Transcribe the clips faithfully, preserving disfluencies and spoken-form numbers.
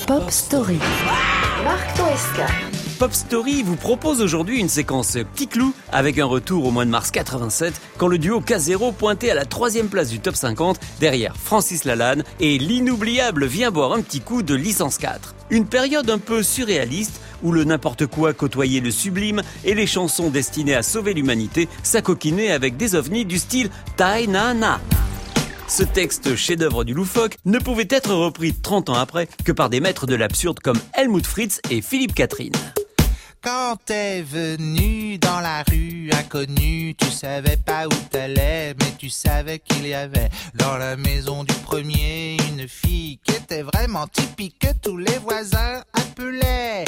Pop Story. Marc Toesca. Pop Story vous propose aujourd'hui une séquence Petit Clou avec un retour au mois de mars quatre-vingt-sept quand le duo K zéro pointait à la troisième place du top cinquante derrière Francis Lalanne et l'inoubliable Viens boire un petit coup de Licence quatre. Une période un peu surréaliste où le n'importe quoi côtoyait le sublime et les chansons destinées à sauver l'humanité s'acoquinaient avec des ovnis du style Tai Na Na. Ce texte chef-d'œuvre du loufoque ne pouvait être repris trente ans après que par des maîtres de l'absurde comme Helmut Fritz et Philippe Catherine. Quand t'es venu dans la rue inconnue, tu savais pas où t'allais, mais tu savais qu'il y avait dans la maison du premier une fille qui était vraiment typique que tous les voisins appelaient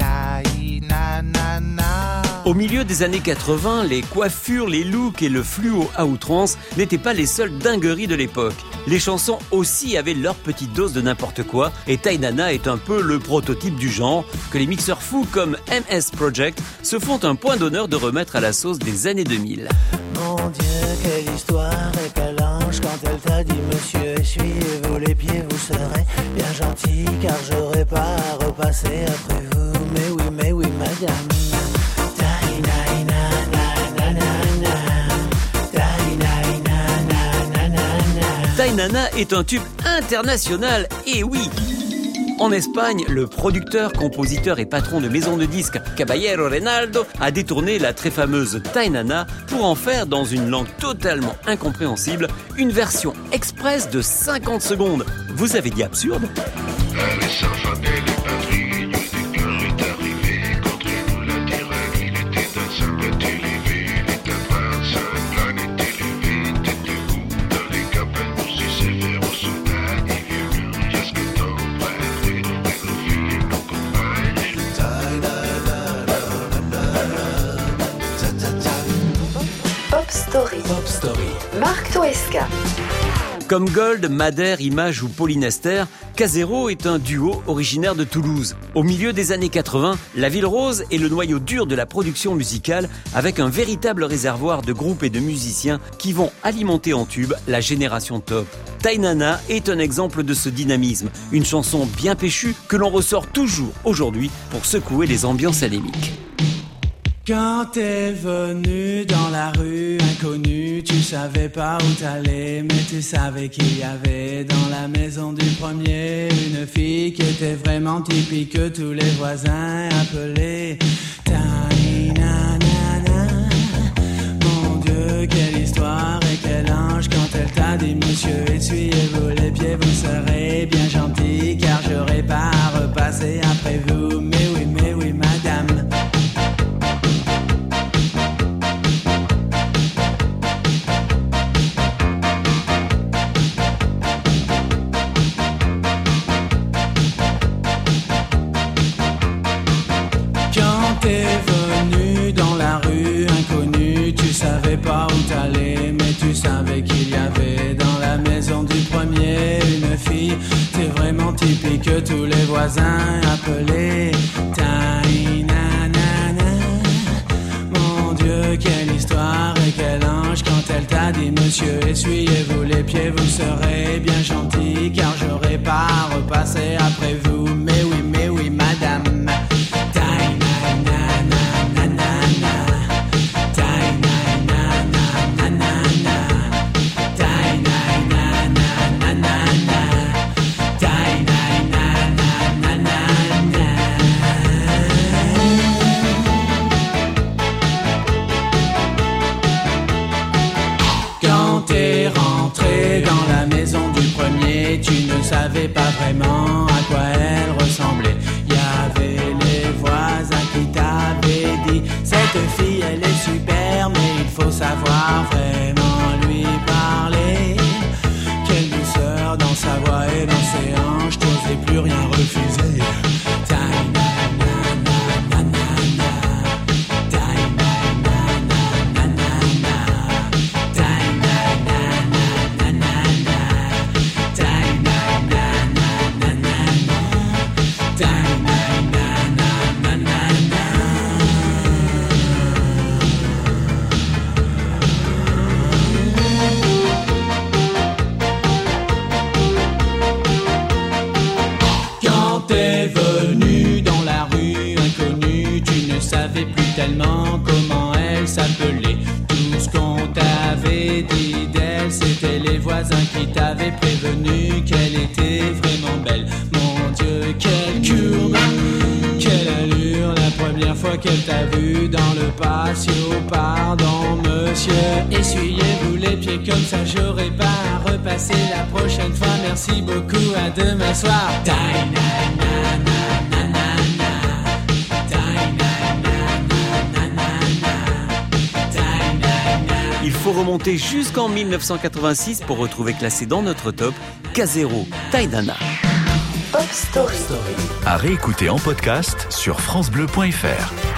Taïnanana. Au milieu des années quatre-vingts, les coiffures, les looks et le fluo à outrance n'étaient pas les seules dingueries de l'époque. Les chansons aussi avaient leur petite dose de n'importe quoi et Tainana est un peu le prototype du genre que les mixeurs fous comme M S Project se font un point d'honneur de remettre à la sauce des années deux mille. Mon Dieu, quelle histoire et quel ange quand elle t'a dit monsieur, essuyez-vous les pieds, vous serez bien gentil car j'aurai pas à repasser après vous. Mais oui, mais oui, madame. Tainana est un tube international, et oui! En Espagne, le producteur, compositeur et patron de maison de disques Caballero Reinaldo a détourné la très fameuse Tainana pour en faire, dans une langue totalement incompréhensible, une version express de cinquante secondes. Vous avez dit absurde? Pop Story. Pop Story. Marc Toesca. Comme Gold, Madère, Image ou Polynester, K zéro est un duo originaire de Toulouse. Au milieu des années quatre-vingts, la Ville Rose est le noyau dur de la production musicale avec un véritable réservoir de groupes et de musiciens qui vont alimenter en tube la génération top. Tainana est un exemple de ce dynamisme, une chanson bien péchue que l'on ressort toujours aujourd'hui pour secouer les ambiances anémiques. Quand t'es venu dans la rue inconnue, tu savais pas où t'allais, mais tu savais qu'il y avait dans la maison du premier une fille qui était vraiment typique que tous les voisins appelaient Tainanana. Mon Dieu, quelle histoire et quel ange quand elle t'a dit monsieur, essuyez-vous les pieds, vous serez bien gentil car j'aurai pas à repasser après vous. Mais oui, mais oui, madame. T'es venu dans la rue inconnue, tu savais pas où t'allais, mais tu savais qu'il y avait dans la maison du premier une fille. T'es vraiment typique que tous les voisins appelaient Tainanana. Mon Dieu, quelle histoire et quel ange quand elle t'a dit monsieur, essuyez-vous les pieds, vous serez bien gentil car j'aurai pas à repasser après vous. Mais oui, mais oui, madame. T'es rentré dans la maison du premier, tu ne savais pas vraiment à quoi elle ressemblait. Il y avait les voisins qui t'avaient dit cette fille elle est super, mais il faut savoir vraiment lui parler. Quelle douceur dans sa voix et dans ses hanches, t'osais plus rien refuser. t'avait dit d'elle, c'était les voisins qui t'avaient prévenu qu'elle était vraiment belle. Mon Dieu, quelle courbe, quelle allure, la première fois qu'elle t'a vu dans le patio. Pardon monsieur, essuyez-vous les pieds comme ça, j'aurai pas à repasser la prochaine fois. Merci beaucoup, à demain soir. Il faut remonter jusqu'en mille neuf cent quatre-vingt-six pour retrouver classé dans notre top K zéro, Taïdana. Pop Story. À réécouter en podcast sur francebleu point fr.